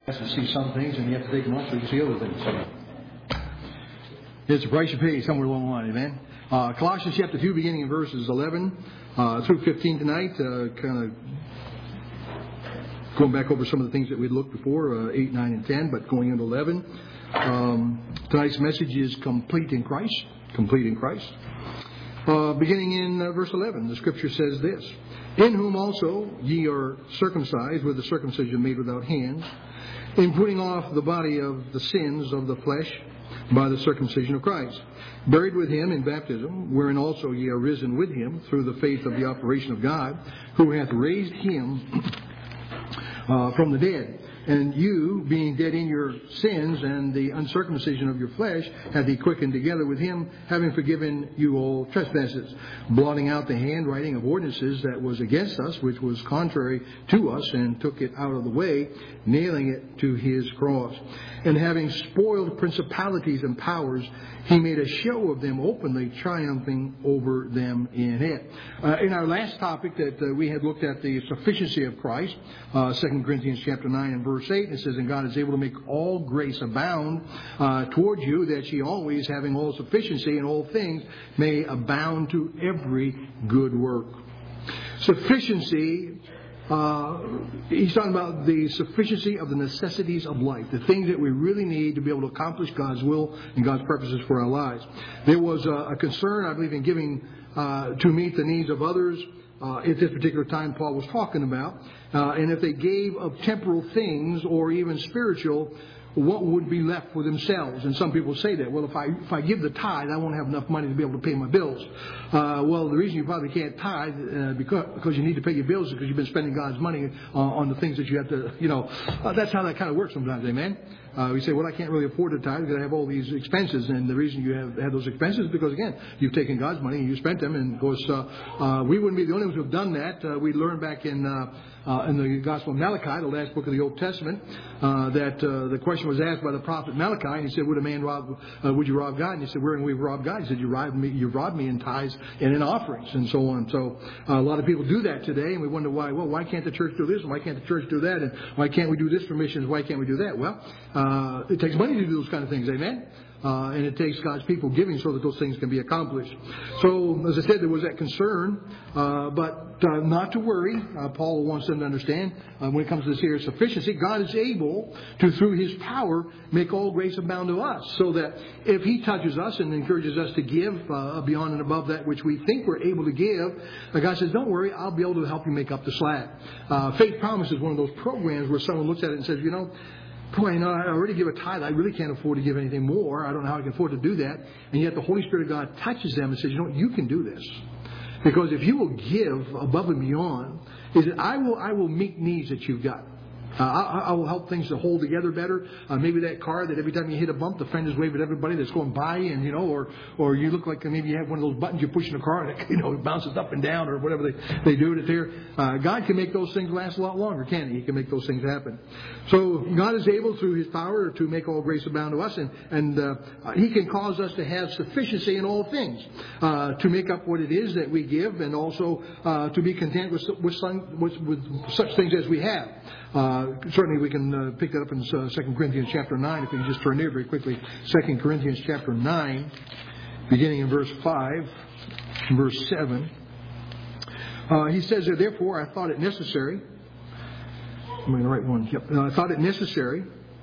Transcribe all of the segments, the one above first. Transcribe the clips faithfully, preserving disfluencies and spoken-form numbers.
to see some things, and you have to take them off so you can see other things. So it's the price you pay somewhere along the line, amen. Uh, Colossians chapter two, beginning in verses eleven uh, through fifteen tonight, uh, kind of going back over some of the things that we'd looked before, uh, eight, nine, and ten, but going into eleven. Um, tonight's message is complete in Christ. Complete in Christ. Uh, beginning in uh, verse eleven, the Scripture says this: "In whom also ye are circumcised with the circumcision made without hands, in putting off the body of the sins of the flesh by the circumcision of Christ, buried with him in baptism, wherein also ye are risen with him through the faith of the operation of God, who hath raised him uh, from the dead. And you, being dead in your sins and the uncircumcision of your flesh, hath he quickened together with him, having forgiven you all trespasses, blotting out the handwriting of ordinances that was against us, which was contrary to us, and took it out of the way, nailing it to his cross. And having spoiled principalities and powers, he made a show of them openly, triumphing over them in it." Uh, in our last topic that uh, we had looked at the sufficiency of Christ, uh, Second Corinthians chapter nine and verse eight, it says, "And God is able to make all grace abound uh, toward you, that ye always, having all sufficiency in all things, may abound to every good work." Sufficiency. Uh, he's talking about the sufficiency of the necessities of life, the things that we really need to be able to accomplish God's will and God's purposes for our lives. There was a, a concern, I believe, in giving uh, to meet the needs of others uh, at this particular time Paul was talking about. Uh, and if they gave of temporal things or even spiritual, what would be left for themselves? And some people say that, well, if I if I give the tithe, I won't have enough money to be able to pay my bills. Uh, well, the reason you probably can't tithe uh, because because you need to pay your bills is because you've been spending God's money uh, on the things that you have to, you know. Uh, that's how that kind of works sometimes, amen? Uh, we say, well, I can't really afford to tithe because I have all these expenses. And the reason you have had those expenses is because, again, you've taken God's money and you spent them. And, of course, uh, uh, we wouldn't be the only ones who have done that. Uh, we learned back in uh, uh, in the Gospel of Malachi, the last book of the Old Testament, uh, that uh, the question was asked by the prophet Malachi. And he said, would a man rob, uh, would you rob God? And he said, wherein we've robbed God? He said, you robbed me, you robbed me in tithes and in offerings and so on. So uh, a lot of people do that today. And we wonder why. Well, why can't the church do this? And why can't the church do that? And why can't we do this for missions? Why can't we do that? Well, uh, it takes money to do those kind of things, amen? Uh, and it takes God's people giving so that those things can be accomplished. So, as I said, there was that concern, uh, but uh, not to worry. Uh, Paul wants them to understand uh, when it comes to this here sufficiency, God is able to, through His power, make all grace abound to us. So that if He touches us and encourages us to give uh, beyond and above that which we think we're able to give, uh, God says, don't worry, I'll be able to help you make up the slack. Uh, Faith Promise is one of those programs where someone looks at it and says, you know, boy, you know, I already give a tithe. I really can't afford to give anything more. I don't know how I can afford to do that. And yet the Holy Spirit of God touches them and says, you know what, you can do this. Because if you will give above and beyond, is that I will I will meet needs that you've got. Uh, I, I will help things to hold together better. Uh, maybe that car that every time you hit a bump, the fenders wave at everybody that's going by, and you know, or or you look like maybe you have one of those buttons you push in the car, and it, you know, it bounces up and down, or whatever they they do it there. Uh, God can make those things last a lot longer, can't He? He can make those things happen. So God is able through His power to make all grace abound to us, and and uh, He can cause us to have sufficiency in all things, uh, to make up what it is that we give, and also uh, to be content with with, some, with with such things as we have. Uh, certainly we can uh, pick that up in uh, Second Corinthians chapter nine, if we can just turn there very quickly. Second Corinthians chapter nine, beginning in verse five, verse seven. Uh, he says there, therefore I thought it necessary. Am I in the right one? Yep. Uh, I thought it necessary.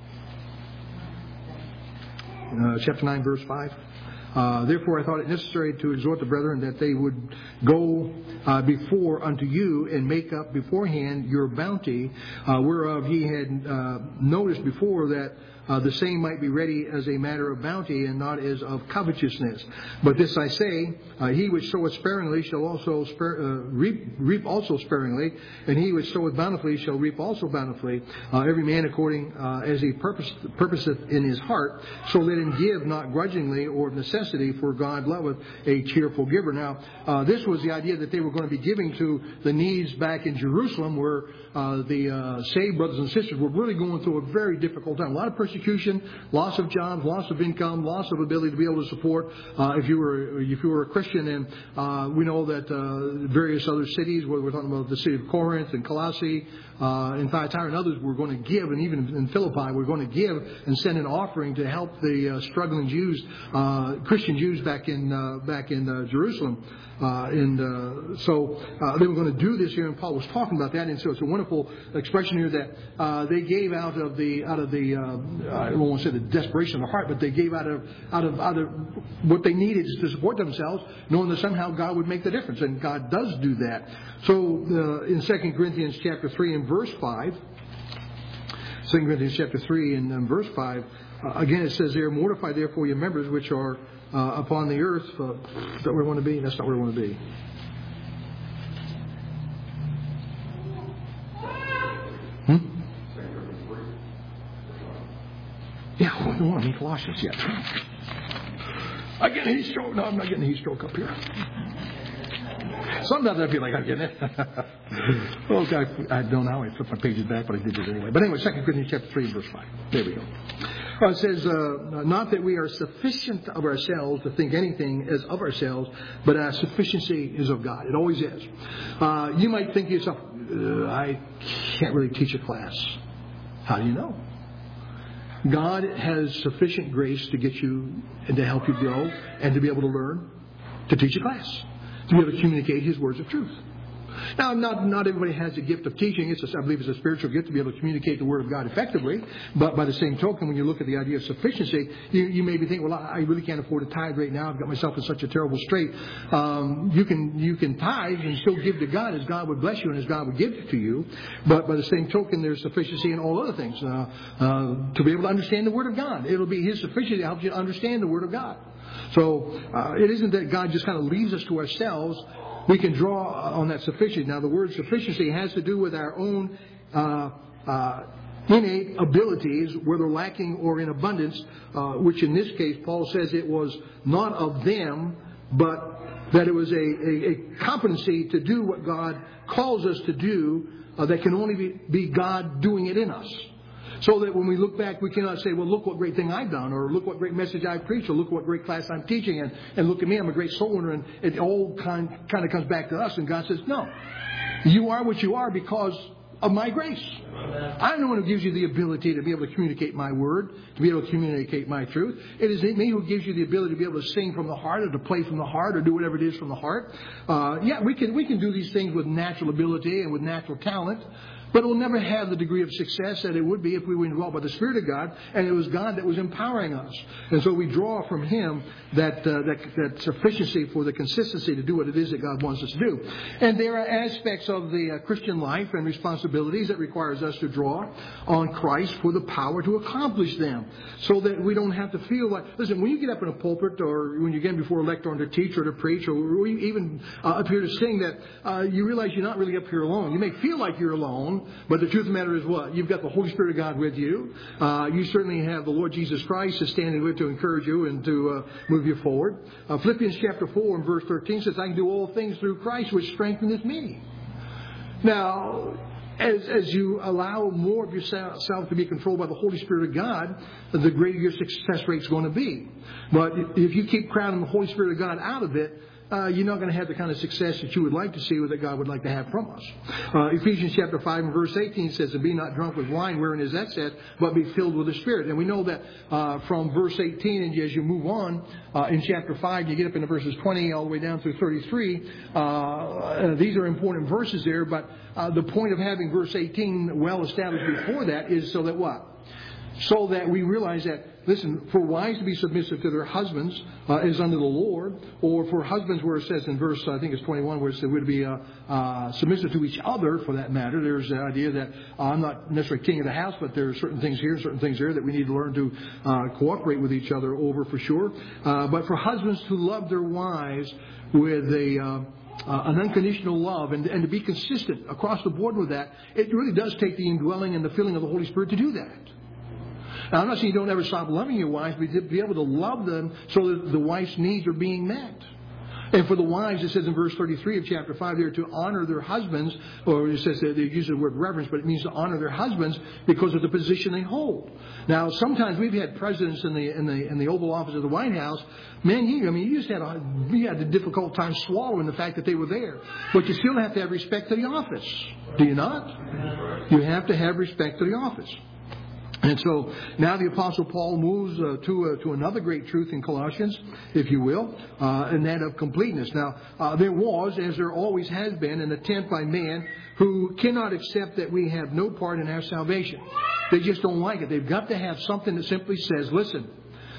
Uh, chapter nine, verse five. Uh, therefore I thought it necessary to exhort the brethren that they would go uh, before unto you and make up beforehand your bounty, uh, whereof ye had uh, noticed before that uh, the same might be ready as a matter of bounty and not as of covetousness. But this I say, uh, he which soweth sparingly shall also spare, uh, reap, reap also sparingly, and he which soweth bountifully shall reap also bountifully. Uh, every man according uh, as he purpose, purposeth in his heart, so let him give not grudgingly or of necessity, necessity, for God loveth a cheerful giver. Now, uh, this was the idea that they were going to be giving to the needs back in Jerusalem, where uh, the uh, saved brothers and sisters were really going through a very difficult time. A lot of persecution, loss of jobs, loss of income, loss of ability to be able to support uh, if you were if you were a Christian. And uh, we know that uh, various other cities, whether we're talking about the city of Corinth and Colossae, uh, and Thyatira and others, were going to give, and even in Philippi, we're going to give and send an offering to help the uh, struggling Jews, uh, Christian Jews back in uh, back in uh, Jerusalem. Uh, and uh, so uh, they were going to do this here, and Paul was talking about that. And so it's a wonderful expression here that uh, they gave out of the out of the uh, I don't want to say the desperation of the heart, but they gave out of out of out of what they needed to support themselves, knowing that somehow God would make the difference, and God does do that. So uh, in Second Corinthians chapter three and verse five, Second Corinthians chapter three and, and verse five, uh, again it says there, mortify therefore your members which are Uh, upon the earth. Uh, is that where we want to be? That's not where we want to be. Hmm? Yeah, well, no, I'm in Colossians yet. I'm getting a heat stroke. No, I'm not getting a heat stroke up here. Sometimes I feel like I'm getting it. Okay, I don't know how I flip my pages back, but I did it anyway. But anyway, Second Corinthians chapter three, verse five. There we go. Uh, it says, uh, not that we are sufficient of ourselves to think anything as of ourselves, but our sufficiency is of God. It always is. Uh, you might think to yourself, uh, I can't really teach a class. How do you know? God has sufficient grace to get you and to help you grow and to be able to learn to teach a class, to be able to communicate His words of truth. Now, not not everybody has the gift of teaching. It's a, I believe it's a spiritual gift to be able to communicate the Word of God effectively. But by the same token, when you look at the idea of sufficiency, you, you may be thinking, well, I really can't afford to tithe right now. I've got myself in such a terrible strait. Um, you can you can tithe and still give to God as God would bless you and as God would give it to you. But by the same token, there's sufficiency in all other things. Uh, uh, to be able to understand the Word of God. It'll be His sufficiency that helps you to understand the Word of God. So uh, it isn't that God just kind of leaves us to ourselves. We can draw on that sufficiency. Now, the word sufficiency has to do with our own uh, uh, innate abilities, whether lacking or in abundance, uh, which in this case, Paul says it was not of them, but that it was a, a, a competency to do what God calls us to do uh, that can only be, be God doing it in us. So that when we look back, we cannot say, well, look what great thing I've done, or look what great message I've preached, or look what great class I'm teaching, and, and look at me, I'm a great soul winner, and it all kind, kind of comes back to us, and God says, no. You are what you are because of my grace. I'm the one who gives you the ability to be able to communicate my word, to be able to communicate my truth. It is me who gives you the ability to be able to sing from the heart, or to play from the heart, or do whatever it is from the heart. Uh, yeah, we can we can do these things with natural ability and with natural talent. But it will never have the degree of success that it would be if we were indwelt by the Spirit of God, and it was God that was empowering us. And so we draw from Him that, uh, that that sufficiency for the consistency to do what it is that God wants us to do. And there are aspects of the uh, Christian life and responsibilities that requires us to draw on Christ for the power to accomplish them, so that we don't have to feel like, listen, when you get up in a pulpit, or when you get before a lectern to teach or to preach, or even uh, up here to sing, that uh, you realize you're not really up here alone. You may feel like you're alone, but the truth of the matter is what? You've got the Holy Spirit of God with you. Uh, you certainly have the Lord Jesus Christ is standing with to encourage you and to uh, move you forward. Uh, Philippians chapter four and verse thirteen says, I can do all things through Christ which strengtheneth me. Now, as, as you allow more of yourself to be controlled by the Holy Spirit of God, the greater your success rate is going to be. But if you keep crowding the Holy Spirit of God out of it, Uh, you're not going to have the kind of success that you would like to see or that God would like to have from us. Uh, Ephesians chapter five and verse eighteen says, and be not drunk with wine wherein is excess, but be filled with the Spirit. And we know that uh, from verse eighteen, and as you move on uh, in chapter five, you get up into verses twenty all the way down through thirty-three. Uh, these are important verses there, but uh, the point of having verse eighteen well established before that is so that what? So that we realize that, listen, for wives to be submissive to their husbands uh, is under the Lord, or for husbands where it says in verse, I think it's twenty-one, where it says we're to be uh, uh, submissive to each other for that matter. There's the idea that uh, I'm not necessarily king of the house, but there are certain things here, certain things there that we need to learn to uh, cooperate with each other over for sure. Uh, but for husbands to love their wives with a... Uh, Uh, an unconditional love, and, and to be consistent across the board with that, it really does take the indwelling and the filling of the Holy Spirit to do that. Now, I'm not saying you don't ever stop loving your wives, but to be able to love them so that the wife's needs are being met. And for the wives, it says in verse thirty-three of chapter five there, to honor their husbands, or it says that they use the word reverence, but it means to honor their husbands because of the position they hold. Now, sometimes we've had presidents in the in the in the Oval Office of the White House. Man, you I mean, you just had a you had a difficult time swallowing the fact that they were there. But you still have to have respect to the office, do you not? You have to have respect to the office. And so now the Apostle Paul moves uh, to uh, to another great truth in Colossians, if you will, uh, and that of completeness. Now, uh, there was, as there always has been, an attempt by man who cannot accept that we have no part in our salvation. They just don't like it. They've got to have something that simply says, listen,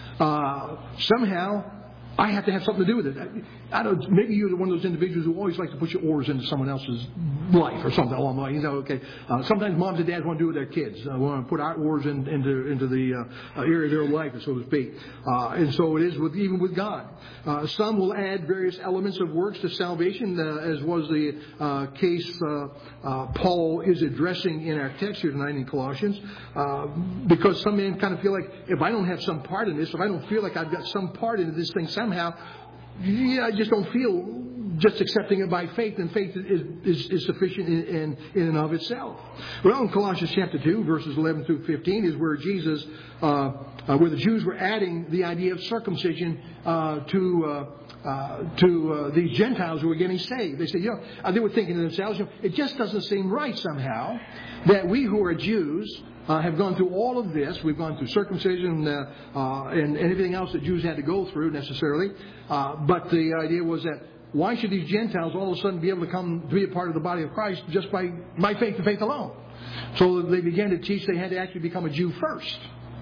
uh, somehow I have to have something to do with it. I don't. Maybe you're one of those individuals who always like to put your oars into someone else's life or something along the line. You know, okay. Uh, sometimes moms and dads want to do it with their kids. Uh, want to put our oars in, into into the uh, area of their life, so to speak. Uh, and so it is with even with God. Uh, some will add various elements of works to salvation, uh, as was the uh, case uh, uh, Paul is addressing in our text here tonight in Colossians. Uh, because some men kind of feel like, if I don't have some part in this, if I don't feel like I've got some part in this thing somehow, yeah, I just don't feel just accepting it by faith, and faith is, is, is sufficient in, in, in and of itself. Well, in Colossians chapter two, verses eleven through fifteen, is where Jesus, uh, uh, where the Jews were adding the idea of circumcision uh, to uh, uh, to uh, these Gentiles who were getting saved. They said, you know, uh, they were thinking to themselves, you know, it just doesn't seem right somehow that we who are Jews Uh, have gone through all of this. We've gone through circumcision uh, uh, and, and everything else that Jews had to go through necessarily. Uh, but the idea was that why should these Gentiles all of a sudden be able to come to be a part of the body of Christ just by, by faith and faith alone? So they began to teach they had to actually become a Jew first,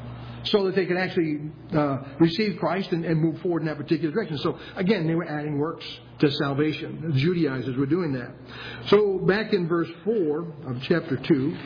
so that they could actually uh, receive Christ and, and move forward in that particular direction. So again, they were adding works to salvation. The Judaizers were doing that. So back in verse four of chapter two,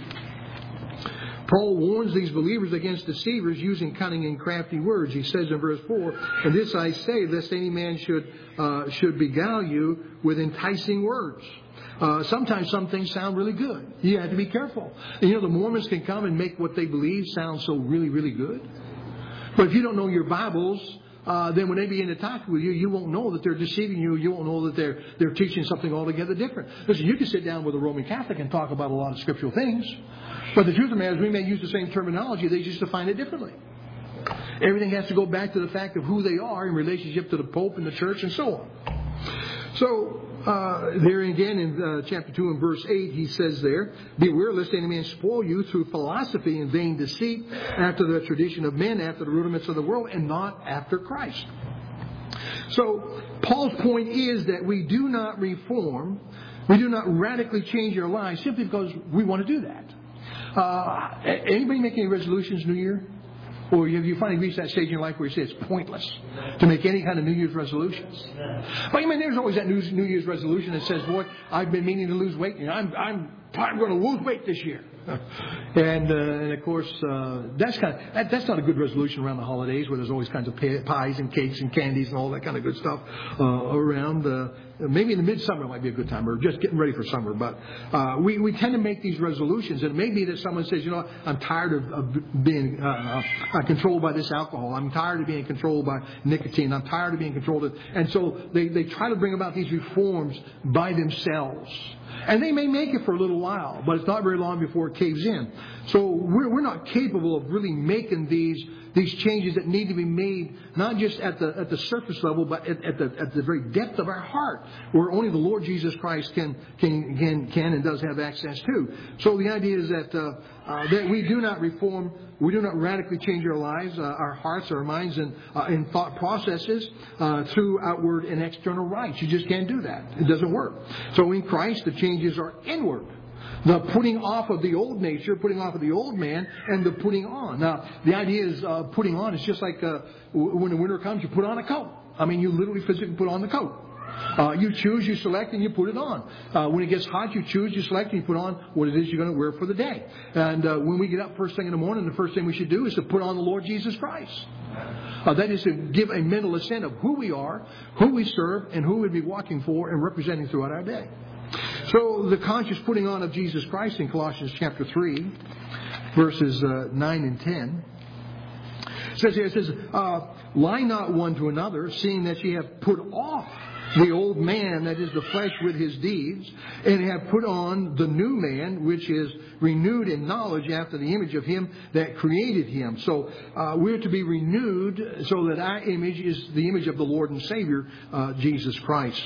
Paul warns these believers against deceivers using cunning and crafty words. He says in verse four, and this I say, lest any man should uh, should beguile you with enticing words. Uh, sometimes some things sound really good. You have to be careful. And, you know, the Mormons can come and make what they believe sound so really, really good. But if you don't know your Bibles, uh, then when they begin to talk with you, you won't know that they're deceiving you. You won't know that they're they're teaching something altogether different. Listen, you can sit down with a Roman Catholic and talk about a lot of scriptural things. But the truth of the matter is, we may use the same terminology, they just define it differently. Everything has to go back to the fact of who they are in relationship to the Pope and the Church and so on. So, uh, there again in uh, chapter two and verse eight, he says there, beware lest any man spoil you through philosophy and vain deceit, after the tradition of men, after the rudiments of the world, and not after Christ. So, Paul's point is that we do not reform, we do not radically change our lives simply because we want to do that. Uh, anybody make any resolutions New Year? Or have you finally reached that stage in your life where you say it's pointless to make any kind of New Year's resolutions? But I mean, there's always that New, New Year's resolution that says, boy, I've been meaning to lose weight. You know, I'm, I'm, I'm going to lose weight this year. and, uh, and of course, uh, that's kind of, that, that's not a good resolution around the holidays where there's always kinds of pies and cakes and candies and all that kind of good stuff uh, around. Uh, maybe in the midsummer might be a good time, or just getting ready for summer. But uh, we, we tend to make these resolutions. And it may be that someone says, you know, I'm tired of, of being uh, uh, controlled by this alcohol. I'm tired of being controlled by nicotine. I'm tired of being controlled. Of, and so they, they try to bring about these reforms by themselves. And they may make it for a little while, but it's not very long before it caves in. So we're, we're not capable of really making these these changes that need to be made, not just at the at the surface level, but at, at the at the very depth of our heart, where only the Lord Jesus Christ can can can, can and does have access to. So the idea is that uh, uh, that we do not reform, we do not radically change our lives, uh, our hearts, our minds, and uh, and thought processes uh, through outward and external rites. You just can't do that. It doesn't work. So in Christ, the changes are inward. The putting off of the old nature, putting off of the old man, and the putting on. Now, the idea is uh, putting on is just like uh, when the winter comes, you put on a coat. I mean, you literally physically put on the coat. Uh, you choose, you select, and you put it on. Uh, when it gets hot, you choose, you select, and you put on what it is you're going to wear for the day. And uh, when we get up first thing in the morning, the first thing we should do is to put on the Lord Jesus Christ. Uh, that is to give a mental assent of who we are, who we serve, and who we'd be walking for and representing throughout our day. So the conscious putting on of Jesus Christ in Colossians chapter three, verses uh, nine and ten. It says here, it says, uh, lie not one to another, seeing that ye have put off the old man, that is the flesh, with his deeds, and have put on the new man, which is renewed in knowledge after the image of him that created him. So uh, we're to be renewed so that our image is the image of the Lord and Savior, uh, Jesus Christ.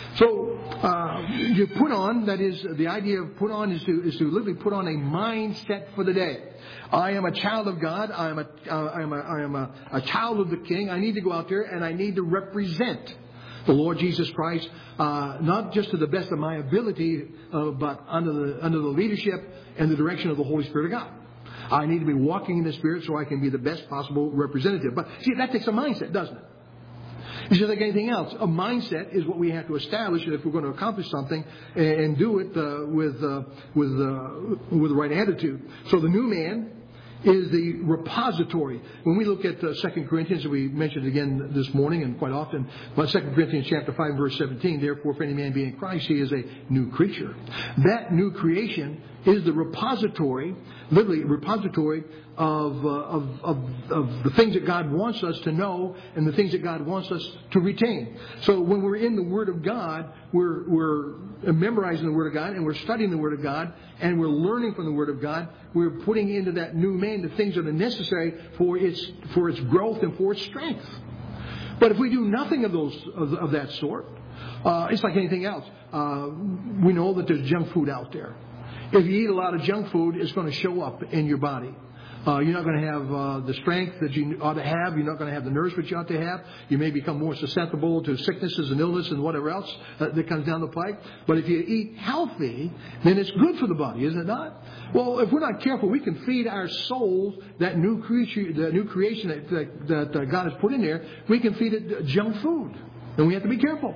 So uh, you put on, that is, the idea of put on is to, is to literally put on a mindset for the day. I am a child of God. I am a, uh, I am a, I am a, a child of the King. I need to go out there and I need to represent the Lord Jesus Christ, uh, not just to the best of my ability, uh, but under the under the leadership and the direction of the Holy Spirit of God. I need to be walking in the Spirit so I can be the best possible representative. But see, that takes a mindset, doesn't it? It's just like anything else. A mindset is what we have to establish if we're going to accomplish something and do it uh, with uh, with uh, with the right attitude. So the new man is the repository. When we look at uh, Second Corinthians, we mentioned it again this morning and quite often, but Second Corinthians chapter five, verse seventeen, therefore if any man be in Christ, he is a new creature. That new creation is the repository, literally repository of, uh, of, of, of the things that God wants us to know and the things that God wants us to retain. So when we're in the Word of God, we're, we're memorizing the Word of God and we're studying the Word of God and we're learning from the Word of God. We're putting into that new man the things that are necessary for its, for its growth and for its strength. But if we do nothing of those of, of that sort, uh, it's like anything else. Uh, we know that there's junk food out there. If you eat a lot of junk food, it's going to show up in your body. Uh, you're not going to have uh, the strength that you ought to have. You're not going to have the nourishment you ought to have. You may become more susceptible to sicknesses and illness and whatever else uh, that comes down the pike. But if you eat healthy, then it's good for the body, isn't it not? Well, if we're not careful, we can feed our souls that new creature, the new creation that, that, that uh, God has put in there. We can feed it junk food, and we have to be careful.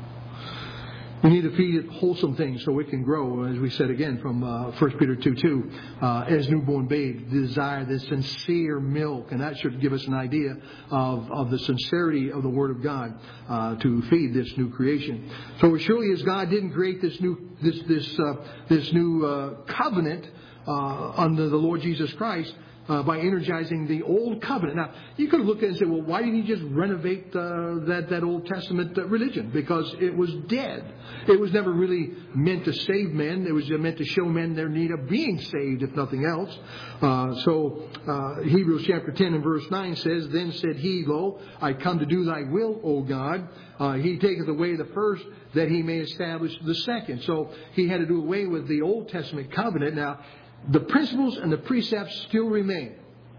We need to feed it wholesome things so it can grow, as we said again from uh, First Peter two two. Uh, as newborn babes, desire the sincere milk. And that should give us an idea of, of the sincerity of the Word of God uh, to feed this new creation. So as surely as God didn't create this new this this uh, this new uh, covenant uh, under the Lord Jesus Christ, Uh, by energizing the Old Covenant. Now, you could have looked at it and said, well, why didn't he just renovate uh, that, that Old Testament uh, religion? Because it was dead. It was never really meant to save men. It was meant to show men their need of being saved, if nothing else. Uh, so, uh, Hebrews chapter ten and verse nine says, Then said he, Lo, I come to do thy will, O God. Uh, he taketh away the first, that he may establish the second. So, he had to do away with the Old Testament covenant. Now, the principles and the precepts still remain.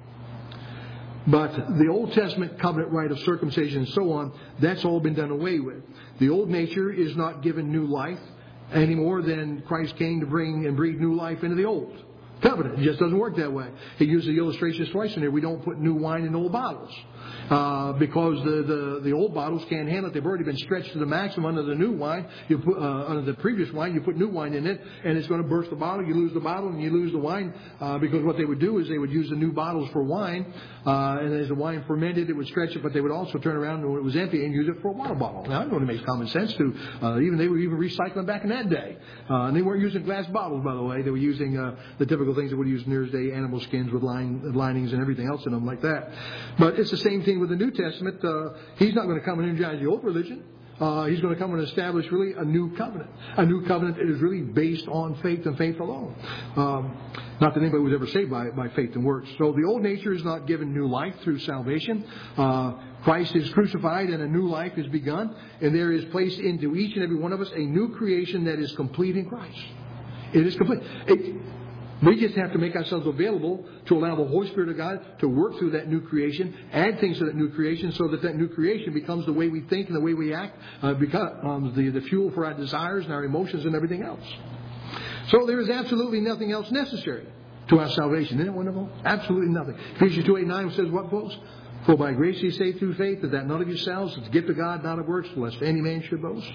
But the Old Testament covenant rite of circumcision and so on, that's all been done away with. The old nature is not given new life any more than Christ came to bring and breathe new life into the old covenant. It just doesn't work that way. He used the illustrations twice in there. We don't put new wine in old bottles. Uh, because the, the, the old bottles can't handle it. They've already been stretched to the maximum under the new wine. You put, uh, under the previous wine, you put new wine in it, and it's going to burst the bottle. You lose the bottle, and you lose the wine, uh, because what they would do is they would use the new bottles for wine, uh, and as the wine fermented, it would stretch it, but they would also turn around when it was empty and use it for a water bottle. Now, I know it makes common sense to, uh, even they were even recycling back in that day. Uh, and they weren't using glass bottles, by the way. They were using, uh, the typical things that would use in New Year's Day, animal skins with line, linings and everything else in them like that. But it's the same thing with the New Testament. Uh, he's not going to come and energize the old religion. Uh, he's going to come and establish really a new covenant. A new covenant that is really based on faith and faith alone. Um, not that anybody was ever saved by, by faith and works. So the old nature is not given new life through salvation. Uh, Christ is crucified and a new life is begun. And there is placed into each and every one of us a new creation that is complete in Christ. It is complete. It, We just have to make ourselves available to allow the Holy Spirit of God to work through that new creation, add things to that new creation so that that new creation becomes the way we think and the way we act, uh, becomes the, the fuel for our desires and our emotions and everything else. So there is absolutely nothing else necessary to our salvation. Isn't it wonderful? Absolutely nothing. Ephesians two eight nine says what, folks? For by grace ye saved through faith, that that not of yourselves, it's a gift of God, not of works, lest any man should boast.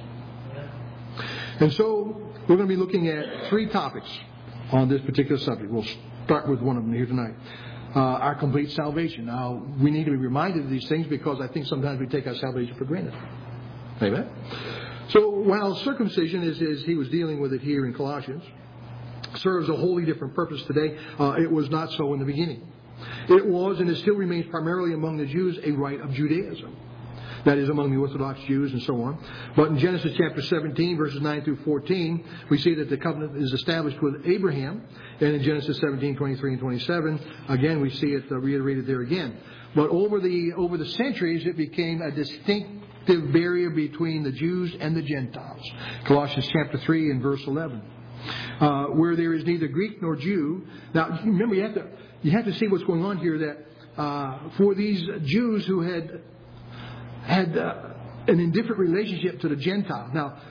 And so we're going to be looking at three topics on this particular subject. We'll start with one of them here tonight. Uh, our complete salvation. Now, we need to be reminded of these things because I think sometimes we take our salvation for granted. Amen? So, while circumcision, is, is he was dealing with it here in Colossians, serves a wholly different purpose today, uh, it was not so in the beginning. It was and it still remains primarily among the Jews a rite of Judaism. That is, among the Orthodox Jews and so on. But in Genesis chapter seventeen, verses nine through fourteen, we see that the covenant is established with Abraham. And in Genesis seventeen, twenty-three and twenty-seven, again, we see it uh, reiterated there again. But over the over the centuries, it became a distinctive barrier between the Jews and the Gentiles. Colossians chapter three and verse eleven. Uh, where there is neither Greek nor Jew. Now, remember, you have to, you have to see what's going on here, that uh, for these Jews who had had uh, an indifferent relationship to the Gentile. Now,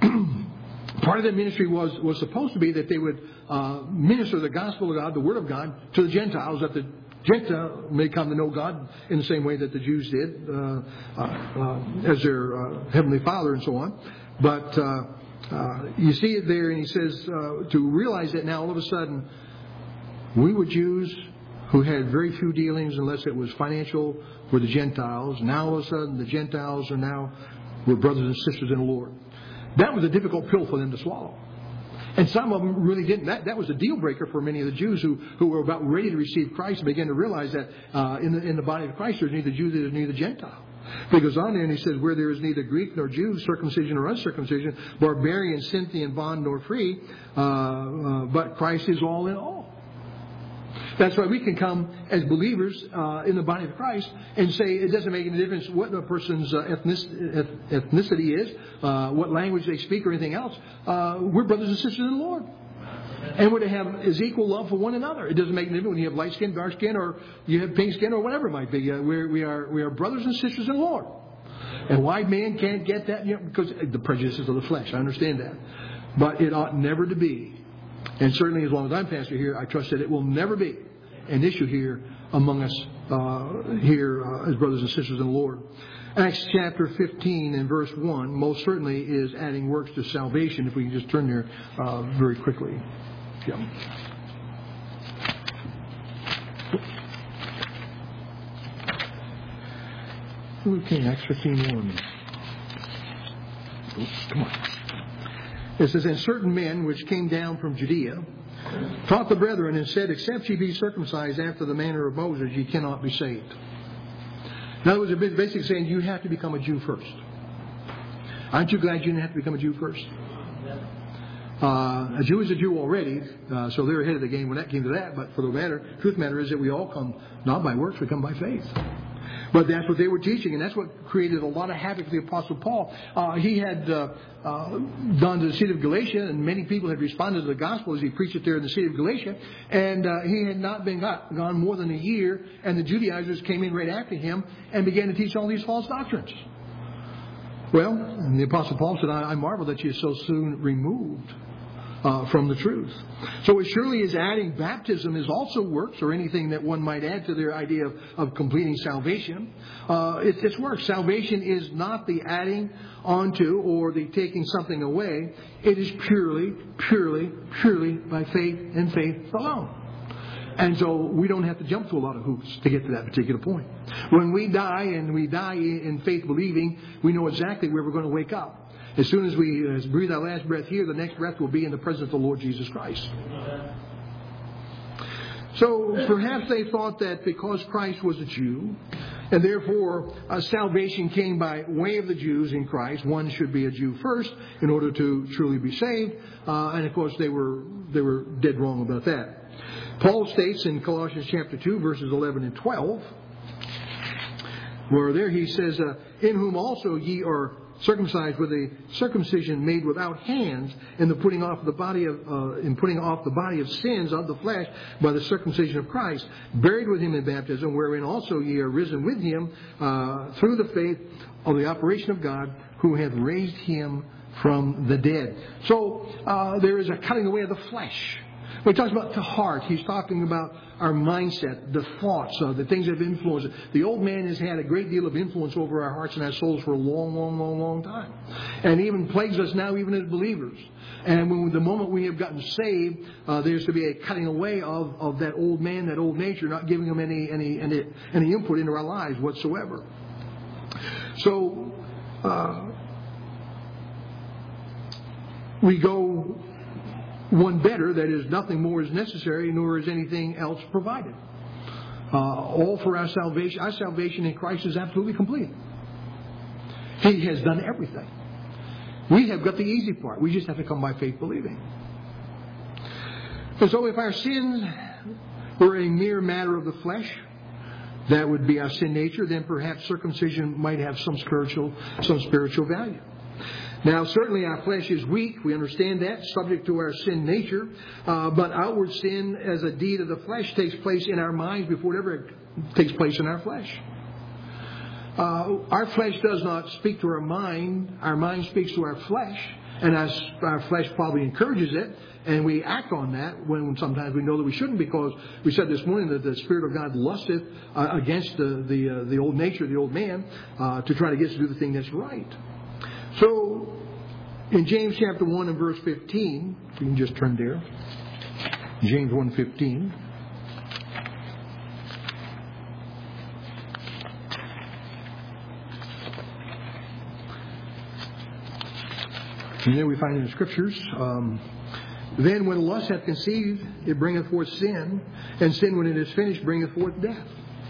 part of their ministry was, was supposed to be that they would uh, minister the gospel of God, the word of God, to the Gentiles, that the Gentile may come to know God in the same way that the Jews did, uh, uh, uh, as their uh, heavenly Father and so on. But uh, uh, you see it there, and he says uh, to realize that now all of a sudden we were Jews who had very few dealings unless it was financial with the Gentiles. Now all of a sudden the Gentiles are now we're brothers and sisters in the Lord. That was a difficult pill for them to swallow. And some of them really didn't. That, that was a deal breaker for many of the Jews who, who were about ready to receive Christ and began to realize that uh, in, the, in the body of Christ there's neither Jew, there's neither Gentile. He goes on there and he says, where there is neither Greek nor Jew, circumcision or uncircumcision, barbarian, Scythian, bond nor free, uh, uh, but Christ is all in all. That's why we can come as believers uh, in the body of Christ and say it doesn't make any difference what a person's uh, ethnic, ethnicity is, uh, what language they speak or anything else. Uh, we're brothers and sisters in the Lord. And we're to have is equal love for one another. It doesn't make any difference when you have light skin, dark skin, or you have pink skin, or whatever it might be. Uh, we're, we are we are brothers and sisters in the Lord. And white man can't get that, you know, because the prejudices of the flesh. I understand that. But it ought never to be. And certainly as long as I'm pastor here, I trust that it will never be an issue here among us uh, here uh, as brothers and sisters in the Lord. Acts chapter fifteen and verse one most certainly is adding works to salvation. If we can just turn there uh, very quickly. Yeah. Okay, Acts fifteen one. Oops, come on. It says, and certain men which came down from Judea taught the brethren and said, except ye be circumcised after the manner of Moses, ye cannot be saved. In other words, they're basically saying you have to become a Jew first. Aren't you glad you didn't have to become a Jew first? Uh, a Jew is a Jew already, uh, so they're ahead of the game when that came to that. But for the matter, truth matter is that we all come not by works, we come by faith. But that's what they were teaching, and that's what created a lot of havoc for the Apostle Paul. Uh, he had uh, uh, gone to the city of Galatia, and many people had responded to the gospel as he preached it there in the city of Galatia. And uh, he had not been got, gone more than a year, and the Judaizers came in right after him and began to teach all these false doctrines. Well, and the Apostle Paul said, I, I marvel that you're so soon removed Uh, from the truth. So it surely is adding baptism is also works, or anything that one might add to their idea of, of completing salvation. Uh, it, it's works. Salvation is not the adding onto or the taking something away. It is purely, purely, purely by faith and faith alone. And so we don't have to jump through a lot of hoops to get to that particular point. When we die and we die in faith believing, we know exactly where we're going to wake up. As soon as we uh, breathe our last breath here, the next breath will be in the presence of the Lord Jesus Christ. So perhaps they thought that because Christ was a Jew, and therefore uh, salvation came by way of the Jews in Christ, one should be a Jew first in order to truly be saved. Uh, and of course they were they were dead wrong about that. Paul states in Colossians chapter two, verses eleven and twelve, where there he says, uh, in whom also ye are circumcised with a circumcision made without hands, in the putting off the body of uh, in putting off the body of sins of the flesh by the circumcision of Christ, buried with him in baptism, wherein also ye are risen with him uh, through the faith of the operation of God, who hath raised him from the dead. So uh, there is a cutting away of the flesh. When he talks about the heart, he's talking about our mindset, the thoughts, uh, the things that have influenced it. The old man has had a great deal of influence over our hearts and our souls for a long, long, long, long time. And even plagues us now, even as believers. And when the moment we have gotten saved, uh, there's to be a cutting away of, of that old man, that old nature, not giving him any, any, any, any input into our lives whatsoever. So, uh, we go one better, that is, nothing more is necessary, nor is anything else provided. uh, all for our salvation. Our salvation in Christ is absolutely complete. He has done everything. We have got the easy part. We just have to come by faith believing. And so if our sins were a mere matter of the flesh, that would be our sin nature, then perhaps circumcision might have some spiritual, some spiritual value. Now, certainly our flesh is weak. We understand that, subject to our sin nature. Uh, but outward sin as a deed of the flesh takes place in our minds before it ever takes place in our flesh. Uh, our flesh does not speak to our mind. Our mind speaks to our flesh. And our, our flesh probably encourages it. And we act on that when sometimes we know that we shouldn't, because we said this morning that the Spirit of God lusteth uh, against the the, uh, the old nature, the old man, uh, to try to get us to do the thing that's right. So, in James chapter one and verse fifteen, if you can just turn there, James one fifteen. And there we find in the Scriptures, um, then when lust hath conceived, it bringeth forth sin, and sin when it is finished bringeth forth death.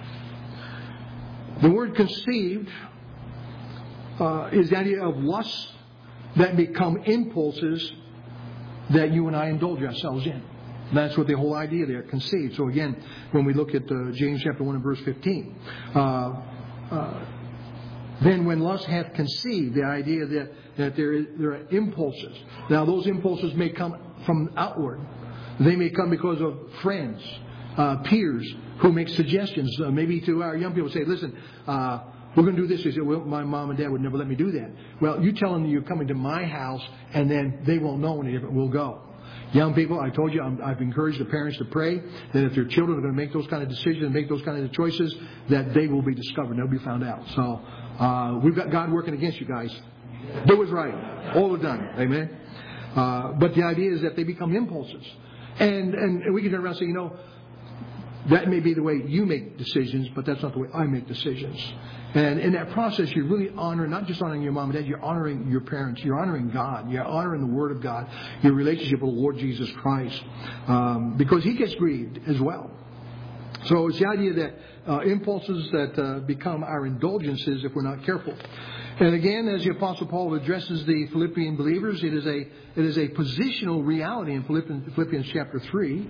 The word conceived uh, is the idea of lusts that become impulses that you and I indulge ourselves in. That's what the whole idea there, conceived. So again, when we look at uh, James chapter one and verse fifteen, uh, uh, then when lust hath conceived, the idea that, that there, is, there are impulses. Now those impulses may come from outward. They may come because of friends, uh, peers who make suggestions. Uh, maybe to our young people, say, listen, uh, we're going to do this. They say, well, my mom and dad would never let me do that. Well, you tell them you're coming to my house, and then they won't know any different. We'll go. Young people, I told you, I'm, I've encouraged the parents to pray that if their children are going to make those kind of decisions and make those kind of choices, that they will be discovered. They'll be found out. So uh, we've got God working against you guys. Do what's right. All are done. Amen. Uh, but the idea is that they become impulses. And, and we can turn around and say, you know, that may be the way you make decisions, but that's not the way I make decisions. And in that process, you're really honoring, not just honoring your mom and dad, you're honoring your parents. You're honoring God. You're honoring the Word of God, your relationship with the Lord Jesus Christ, um, because He gets grieved as well. So it's the idea that uh, impulses that uh, become our indulgences if we're not careful. And again, as the Apostle Paul addresses the Philippian believers, it is a it is a positional reality in Philippians, Philippians chapter three.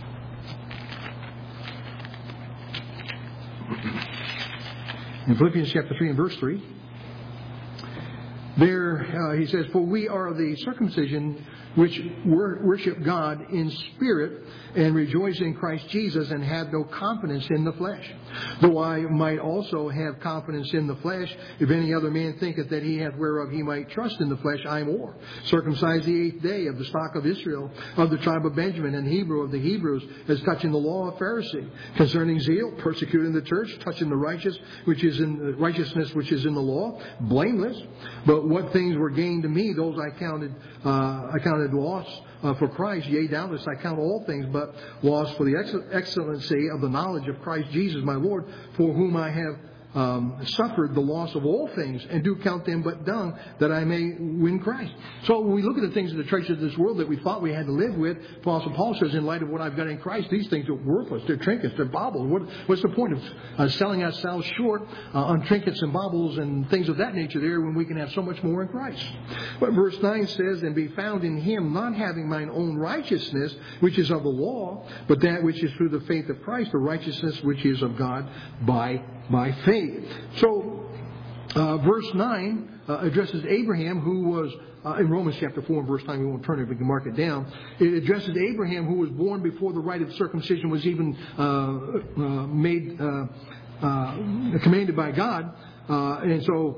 In Philippians chapter three and verse three, there uh, he says, "For we are the circumcision which worship God in spirit and rejoice in Christ Jesus and have no confidence in the flesh. Though I might also have confidence in the flesh, if any other man thinketh that he hath whereof he might trust in the flesh, I more. Circumcised the eighth day, of the stock of Israel, of the tribe of Benjamin, and Hebrew of the Hebrews, as touching the law of Pharisee, concerning zeal, persecuting the church, touching the righteous, which is in uh, righteousness which is in the law, blameless. But what things were gained to me, those I counted, uh, I counted loss uh, for Christ. Yea, doubtless I count all things but loss for the ex- excellency of the knowledge of Christ Jesus my Lord, for whom I have um, suffered the loss of all things, and do count them but dung, that I may win Christ." So when we look at the things of the treasures of this world that we thought we had to live with, Apostle Paul says, in light of what I've got in Christ, these things are worthless. They're trinkets. They're baubles. What, what's the point of uh, selling ourselves short uh, on trinkets and baubles and things of that nature there when we can have so much more in Christ? But verse nine says, "And be found in Him, not having mine own righteousness, which is of the law, but that which is through the faith of Christ, the righteousness which is of God by by faith." So, uh, verse nine uh, addresses Abraham, who was, uh, in Romans chapter four and verse nine, we won't turn it, we can mark it down. It addresses Abraham, who was born before the rite of circumcision was even uh, uh, made, uh, uh, commanded by God. Uh, and so,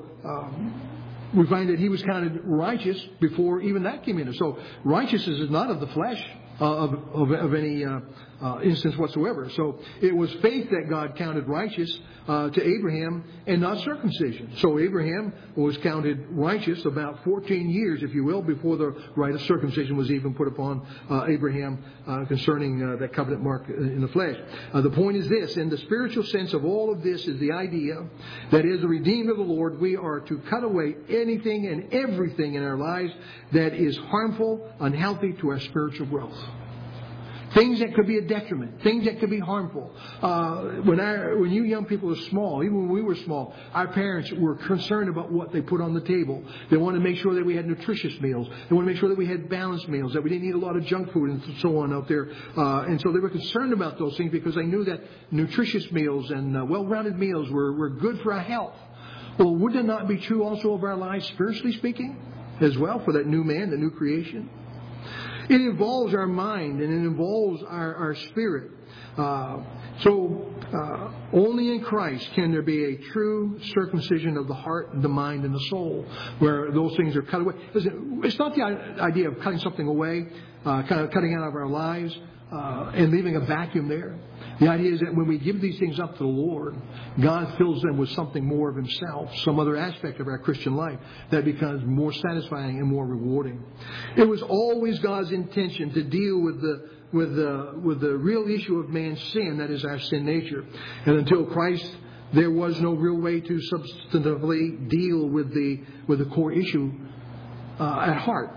um, we find that he was counted righteous before even that came in. So, righteousness is not of the flesh. Uh, of, of, of any uh, uh, instance whatsoever. So it was faith that God counted righteous uh, to Abraham, and not circumcision. So Abraham was counted righteous about fourteen years, if you will, before the rite of circumcision was even put upon uh, Abraham uh, concerning uh, that covenant mark in the flesh. Uh, the point is this: in the spiritual sense of all of this is the idea that as the redeemed of the Lord, we are to cut away anything and everything in our lives that is harmful, unhealthy to our spiritual growth. things that could be a detriment, things that could be harmful. Uh, when I, when you young people were small, even when we were small, our parents were concerned about what they put on the table. They wanted to make sure that we had nutritious meals. They wanted to make sure that we had balanced meals, that we didn't eat a lot of junk food and so on out there. Uh, and so they were concerned about those things because they knew that nutritious meals and uh, well-rounded meals were, were good for our health. Well, would that not be true also of our lives, spiritually speaking, as well, for that new man, the new creation? It involves our mind and it involves our, our spirit. Uh, so, uh, only in Christ can there be a true circumcision of the heart, the mind, and the soul, where those things are cut away. Listen, it's not the idea of cutting something away, uh, kind of cutting out of our lives, uh, and leaving a vacuum there. The idea is that when we give these things up to the Lord, God fills them with something more of Himself, some other aspect of our Christian life that becomes more satisfying and more rewarding. It was always God's intention to deal with the with the with the real issue of man's sin, that is our sin nature. And until Christ, there was no real way to substantively deal with the with the core issue uh, at heart.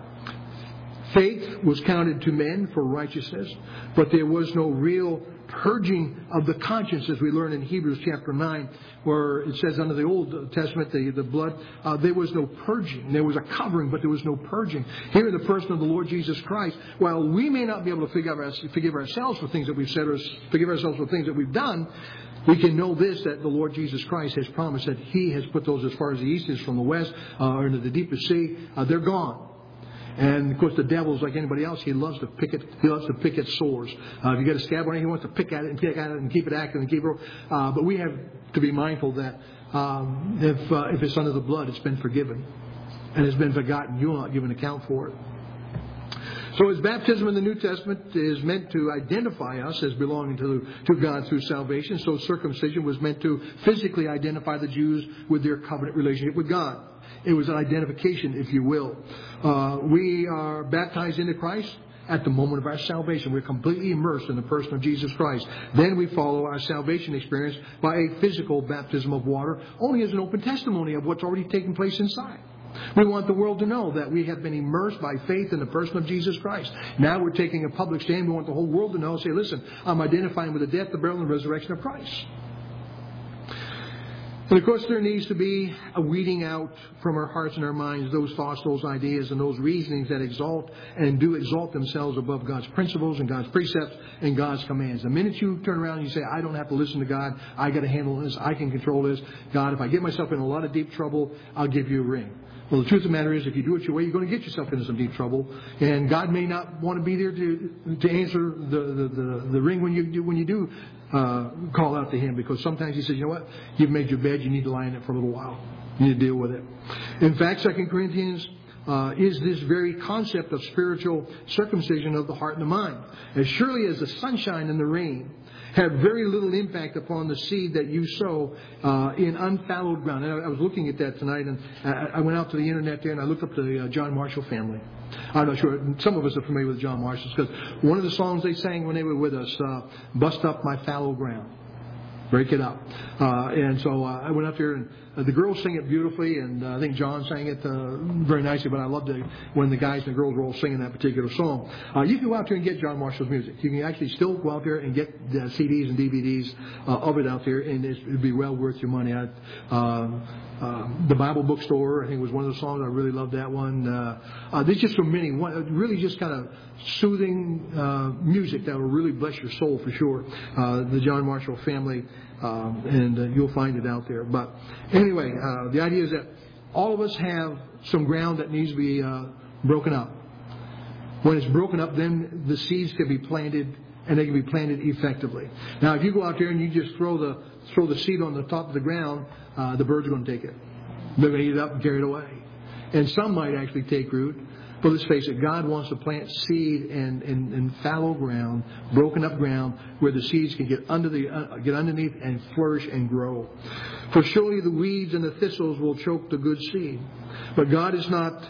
Faith was counted to men for righteousness, but there was no real purging of the conscience, as we learn in Hebrews chapter nine, where it says under the Old Testament, the, the blood, uh, there was no purging. There was a covering, but there was no purging. Here in the person of the Lord Jesus Christ, while we may not be able to forgive, our, forgive ourselves for things that we've said or forgive ourselves for things that we've done, we can know this, that the Lord Jesus Christ has promised that He has put those as far as the east is from the west, uh, or into the deepest sea. Uh, they're gone. And, of course, the devil's like anybody else. He loves to pick at, he loves to pick at sores. Uh, if you get a scab on it, he wants to pick at it and pick at it and keep it active and keep it. Uh, but we have to be mindful that um, if uh, if it's under the blood, it's been forgiven. And it's been forgotten. You will not give an account for it. So as baptism in the New Testament is meant to identify us as belonging to, to God through salvation, so circumcision was meant to physically identify the Jews with their covenant relationship with God. It was an identification, if you will. Uh, we are baptized into Christ at the moment of our salvation. We're completely immersed in the person of Jesus Christ. Then we follow our salvation experience by a physical baptism of water, only as an open testimony of what's already taken place inside. We want the world to know that we have been immersed by faith in the person of Jesus Christ. Now we're taking a public stand. We want the whole world to know, say, listen, I'm identifying with the death, the burial, and the resurrection of Christ. And of course, there needs to be a weeding out from our hearts and our minds those thoughts, those ideas, and those reasonings that exalt and do exalt themselves above God's principles and God's precepts and God's commands. The minute you turn around and you say, I don't have to listen to God, I got to handle this, I can control this. God, if I get myself in a lot of deep trouble, I'll give you a ring. Well, the truth of the matter is, if you do it your way, you're going to get yourself into some deep trouble, and God may not want to be there to to answer the the, the, the ring when you do, when you do uh, call out to Him, because sometimes He says, you know what, you've made your bed, you need to lie in it for a little while, you need to deal with it. In fact, Second Corinthians uh, is this very concept of spiritual circumcision of the heart and the mind. As surely as the sunshine and the rain have very little impact upon the seed that you sow uh, in unfallowed ground. And I, I was looking at that tonight, and I, I went out to the internet there, and I looked up the uh, John Marshall family. I'm not sure. Some of us are familiar with John Marshall, because one of the songs they sang when they were with us, uh, Bust Up My Fallow Ground. Break it up. Uh, and so uh, I went up there, and uh, the girls sing it beautifully, and uh, I think John sang it uh, very nicely, but I loved it when the guys and the girls were all singing that particular song. Uh, you can go out there and get John Marshall's music. You can actually still go out there and get the C Ds and D V Ds uh, of it out there, and it would be well worth your money. I, uh, uh, the Bible Bookstore, I think, was one of the songs. I really loved that one. Uh, uh, there's just so many. One, really just kind of soothing uh, music that will really bless your soul for sure. Uh, the John Marshall family. Um, and uh, you'll find it out there. But anyway, uh, the idea is that all of us have some ground that needs to be uh, broken up. When it's broken up, then the seeds can be planted, and they can be planted effectively. Now, if you go out there and you just throw the throw the seed on the top of the ground, uh, the birds are going to take it. They're going to eat it up and carry it away. And some might actually take root. But let's face it, God wants to plant seed in, in, in fallow ground, broken up ground, where the seeds can get under the uh, get underneath and flourish and grow. For surely the weeds and the thistles will choke the good seed. But God is not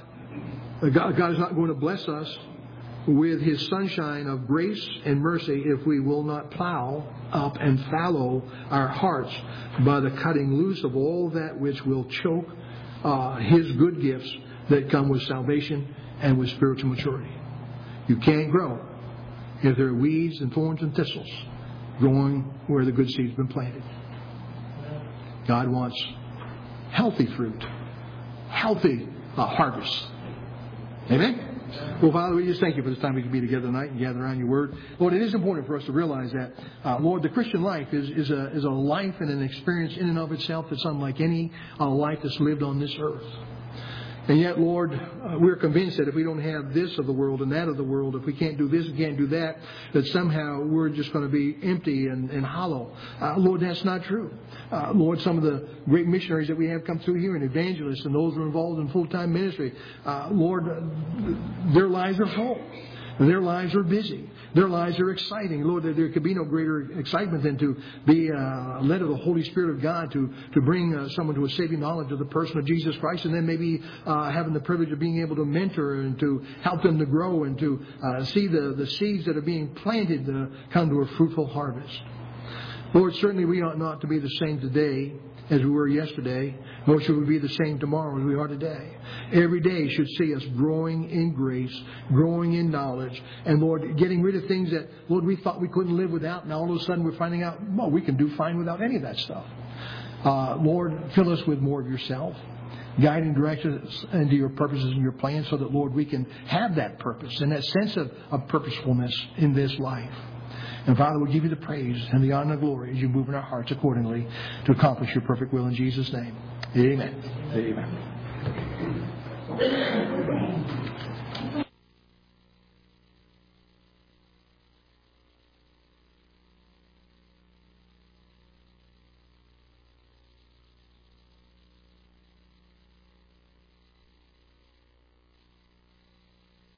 God, God is not going to bless us with His sunshine of grace and mercy if we will not plow up and fallow our hearts by the cutting loose of all that which will choke uh, His good gifts that come with salvation and with spiritual maturity. You can't grow if there are weeds and thorns and thistles growing where the good seed's been planted. God wants healthy fruit, healthy uh, harvest. Amen? Well, Father, we just thank you for this time we can be together tonight and gather around your word. Lord, it is important for us to realize that, uh, Lord, the Christian life is, is, a, is a life and an experience in and of itself that's unlike any uh, life that's lived on this earth. And yet, Lord, uh, we're convinced that if we don't have this of the world and that of the world, if we can't do this and can't do that, that somehow we're just going to be empty and, and hollow. Uh, Lord, that's not true. Uh, Lord, some of the great missionaries that we have come through here and evangelists and those who are involved in full-time ministry, uh, Lord, uh, their lives are full. Their lives are busy. Their lives are exciting. Lord, there could be no greater excitement than to be uh, led of the Holy Spirit of God to, to bring uh, someone to a saving knowledge of the person of Jesus Christ, and then maybe uh, having the privilege of being able to mentor and to help them to grow and to uh, see the, the seeds that are being planted uh, come to a fruitful harvest. Lord, certainly we ought not to be the same today as we were yesterday, nor should we be the same tomorrow as we are today. Every day should see us growing in grace, growing in knowledge, and, Lord, getting rid of things that, Lord, we thought we couldn't live without. Now all of a sudden we're finding out, well, we can do fine without any of that stuff. Uh, Lord, fill us with more of yourself. Guide and direct us into your purposes and your plans so that, Lord, we can have that purpose and that sense of, of purposefulness in this life. And Father, we'll give you the praise and the honor and glory as you move in our hearts accordingly to accomplish your perfect will in Jesus' name. Amen. Amen.